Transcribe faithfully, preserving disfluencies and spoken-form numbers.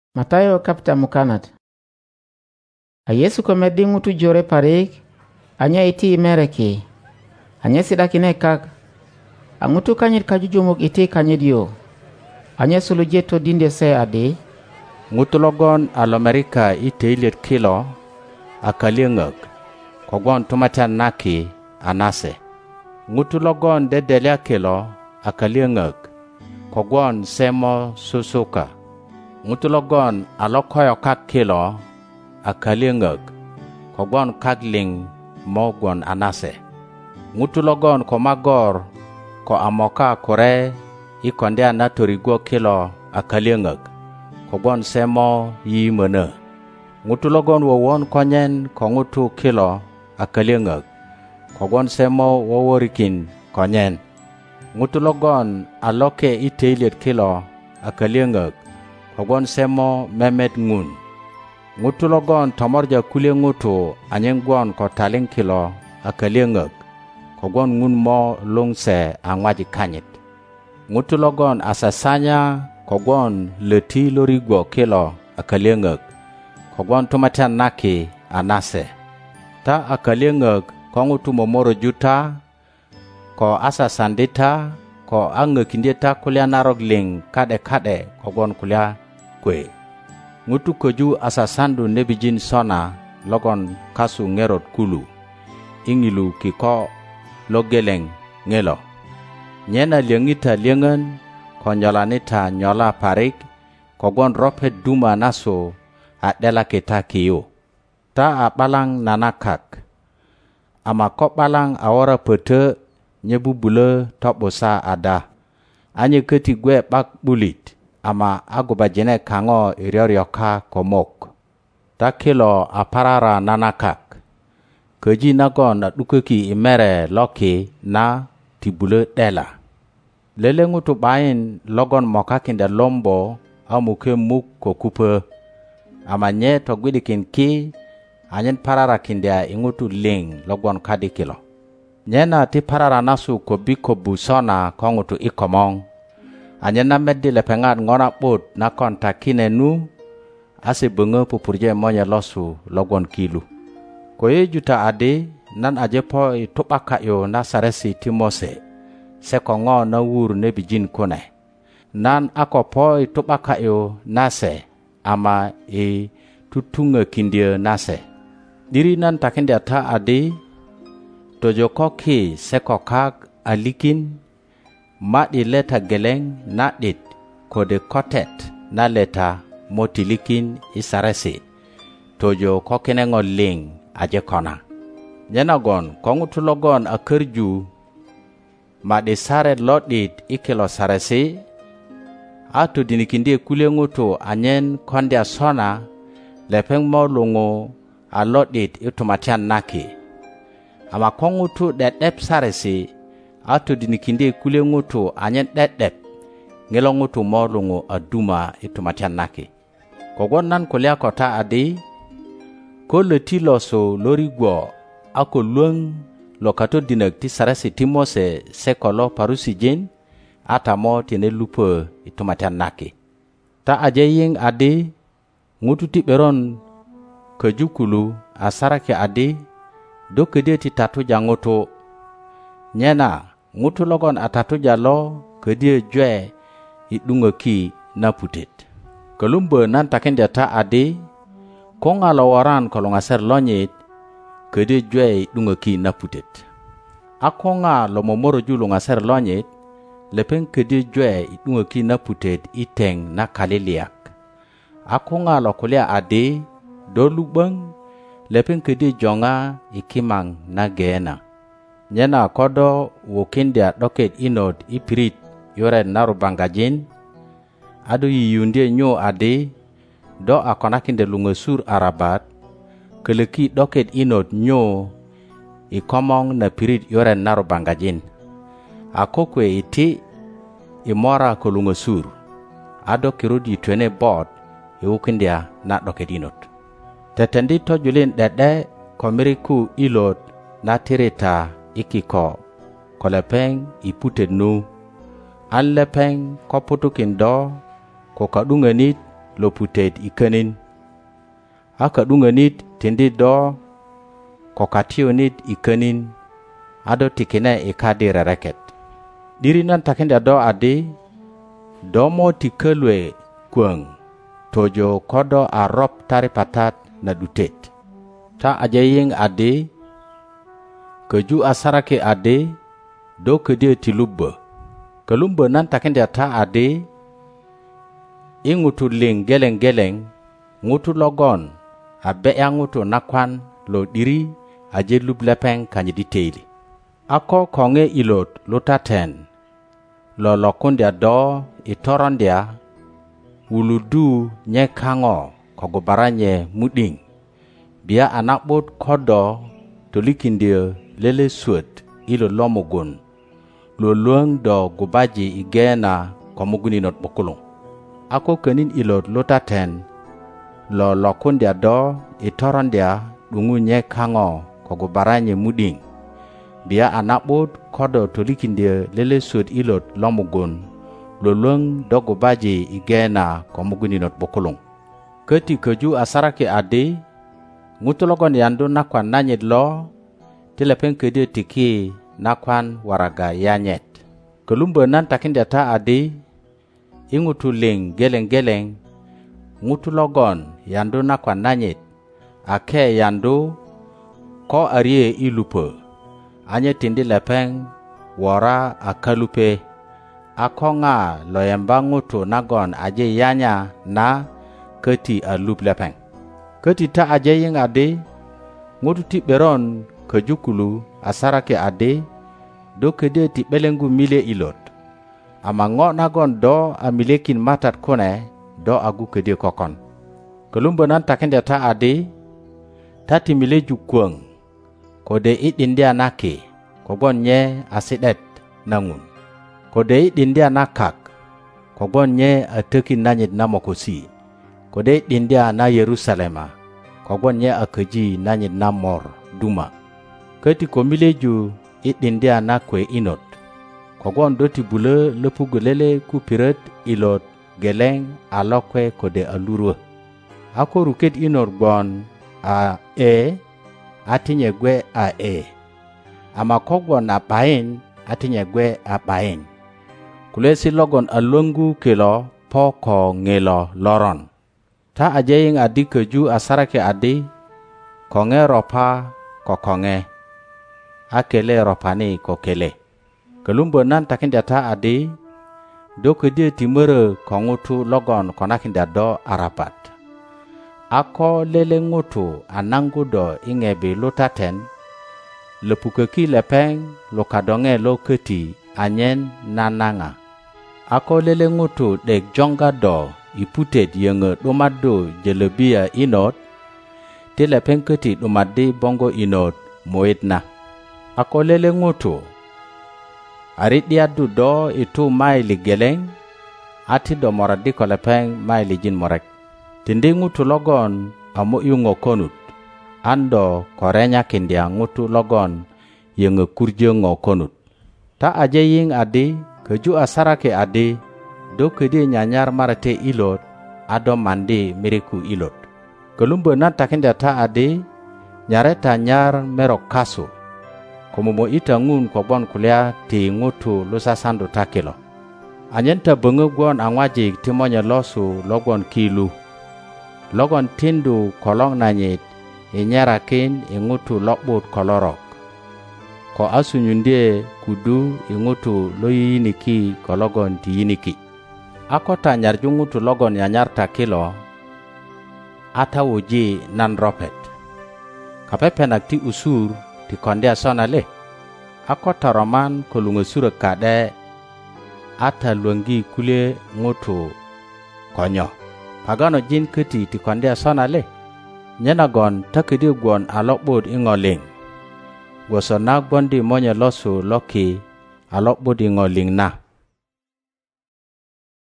Matayo kapta mukanat. A Yesu ko meddi ngutu jore parik, anya iti mereki. Anya sidakine kak. A ngutu kanyit kajujumuk iti kanyidio. Anya suluje to dinde se ade. Ngutu logon alomerika ite ilit kilo, akaliengag. Kogon tumatan naki anase. Ngutu logon dedelia kilo, akaliengag. Kogon semo susuka. Ngutu logon alokoyo kak kilo, akaliengag. Kogon kagling mogon anase. Ngutu logon komagor ko amoka kore ikondea naturigo kilo akaliengag. Kogon semo yi mene. Ngutu logon wawon konyen ko ngutu kilo akaliengag. Kogon semo waworikin konyen. Ngutu logon aloke iteilet kilo akaliengag. Kogon semo memet ngun. Ngutu logon tomorja kule ngutu anyenggon ko taling kilo akaliengag. Kogon ngun mo lungse angwaji kanyit. Ngutu logon asasanya kogon leti lorigwo kilo akaliengag. Kogon tumatan naki anase. Ta akaliengag ko ngutu momoro juta, ko asasandita, ko angekindita kulia narogling kade kade kogon kulia kwe. Ngutu koju asasandu nebijin sona logon kasu ngerot kulu. Ingilu kiko logeleng ngelo. Nyena liangita liangan ko nyolanita nyola parik kogon ropet duma naso adela kita kiyo. Ta abalang nanakak. Ama kok balang awara pete nyebubule tobosa ada. Anye keti gue bak bulit. Ama agubajene kango iriorioka komok. Ta kilo aparara nanakak. Keji nagon na dukeki imere loki na tibule dela. Lele ngutu bain logon mokakinda lombo amuke muk kokupe. Ama nye to gwidikin ki anyen parara kinda ingutu ling logon kadi kilo. Nyena ti parara nasu ko biko busona kongutu ikomong. Anyen na meddi lepengat ngona bot na konta kine nu ase bunga pupurje monya losu logon kilu. Koye juta ade nan aje po itupaka yo na saresi timose. Seko ngo na wur ne bijin kone. Nan ako po itupaka yo nase ama e tutunga kindia nase. Diri nan takindia ta ade tojo koki seko kag alikin ma di leta geleng na dit kode kotet na leta motilikin isaresi. Tojo kokine ngoling aje kona. Nyenagon kongutu logon akerju ma di sare lodit ikelo saresi. Atu dinikindie kule ngutu anyen kondia sona lepeng mo lungo alodit itumatian naki. Ama kongutu dedep saresi atu dinikindie kule ngutu anyen dedep ngelo ngutu mo lungo aduma itumatian naki. Kogon nan kulia kota adi ko leti loso lorigwo ako luang lokato dinak ti saresi timose sekolo parusi jen atamo tine lupe itumatian naki. Ta aje ying adi ngutu ti beron kejukulu asarake adi do kede ti tatu jangoto. Nyena ngutu logon atatu jalo kede jwe idunga ki na putit. Kelumbe nan takinda ta adi konga lawaran kolonga ser lonyit kede jwe idunga ki na putit. Akonga lomomoro julu nga ser lonyit lepeng kede jwe idunga ki na putit iteng na kaliliak. Akonga lokulia adi do lubang lepeng kede jonga ikimang na gena. Nyena kodo wokindia doket inod ipirit yore narubangajin. Adu yiyundie nyo adi do akonakinde lungesur arabat. Keleki doket inod nyo ikomong na pirit yore narubangajin. Akokwe iti imora kolungesur. Ado kirudi twene bot iwukindia na doket inod. Tetendi to julin dede komiriku ilot na tirita ikiko kolepeng iputet nu. An lepeng ko putukin do ko kadunganit lo putet ikenin aka dunganit tindi do kokationit ikenin ado tikine ikadi rereket diri nan takinda do adi do mo tikelwe kuang tojo kodo arop tari patat na dutet ta ajaying adi keju asarake adi do kedia tilubba kelumba nan takinda ta adi ingutu ling geleng geleng ngutu logon abe yang ngutu nakwan lo diri aje lublepeng kanyi diteli ako konge ilot lutaten lo lokundia do itorondia wuludu nye kango kogobaranye muding bia anakbot kodo tolikindia lele suet ilo lomugun lo luang do gubaji igena komuguninot bokulung ako kenin ilot lutaten lo lokundia do itorondia dungu nye kango kogobaranye muding bia anakbot kodo tolikindia lele suet ilot lomugun lo luang do gubaji igena komuguninot bokulung keti keju asarake ade ngutulogon yandu nakwan nanyet lo tilepeng kede tiki nakwan waraga yanyet kelumba nan takinda ta ade ingutu ling geleng geleng ngutulogon yandu nakwan nanyet ake yandu ko arie ilupe anye tindi lepeng wara akalupe akonga loyemba ngutu nagon aje yanya na keti alup lepeng keti ta aje ying ade ngutu ti beron kejukulu asarake ade do kede ti belengu mile ilot ama ngo nagon do amilekin matat kone do agu kede kokon kelumba nan takende ta ade tati mile jukwang kode idindia nake kogon nye asidet nangun kode idindia nakak kogon nye atekin nanyit namokosi kode idindia na Yerusalema kogon nye akeji nanyit namor duma keti komileju idindia na kwe inot kogon doti bule lepugulele kupiret ilot geleng alokwe kode alurwe ako ruket inor gbon a e atinye gwe a e ama kogon a pain atinye gwe a pain kulesi logon alungu kilo poko ngelo loron ta ajaying adi keju asarake adi konge ropa ko konge akele ropani ko kele kelumba nan takinda ta adi do kede timere kongutu logon konakinda do arapat ako lele ngutu anangu do ingebe lutaten lepukeki lepeng lokadonge lo keti anyen nananga ako lele ngutu dek jonga do iputet yenge domado jelebia inot te lepeng keti domade bongo inot moetna ako lele ngutu aridia du do itu maili geleng ati do moradi ko lepeng maili jin morek tindi ngutu logon amu yungo konut ando korenya kindia ngutu logon yenge kurje ngo konut ta aje ying adi keju asarake adi do kedi nyanyar marate ilot ado mandi miriku ilot kelumba na takinda ta adi nyareta nyar merok kasu komomo ita ngun kobon kulia ti ngutu lusasandu takilo anyenta bengu gwon angwaji timonya losu logon kilu logon tindu kolong nanyit inyarakin ingutu lokbut kolorok ko asunyundie kudu ingutu loyiniki kologon tiyiniki akota nyarjungutu logon yanyar takilo ata woji nan ropet kapepenak ti usur ti kondia sonale akota roman kolunga sura kade ata luangi kule ngutu konyo pagano jin keti ti kondia sonale nyenagon takidi gwon alokbod ingoling goso nagbondi monya losu loki alokbod ingoling na